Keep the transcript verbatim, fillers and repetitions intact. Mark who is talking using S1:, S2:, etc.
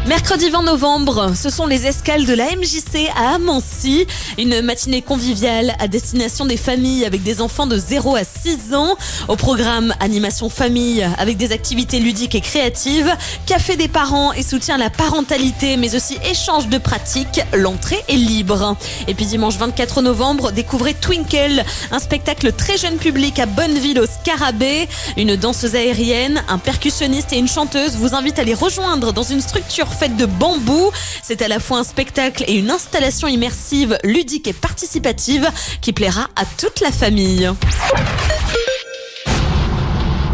S1: Mercredi vingt novembre, ce sont les escales de la M J C à Amancy. Une matinée conviviale à destination des familles avec des enfants de zéro à six ans. Au programme, animation famille avec des activités ludiques et créatives, café des parents et soutien à la parentalité, mais aussi échange de pratiques. L'entrée est libre. Et puis dimanche vingt-quatre novembre, découvrez Twinkle, un spectacle très jeune public à Bonneville au Scarabée. Une danseuse aérienne, un percussionniste et une chanteuse vous invitent à les rejoindre dans une structure faite de bambou. C'est à la fois un spectacle et une installation immersive, ludique et participative qui plaira à toute la famille.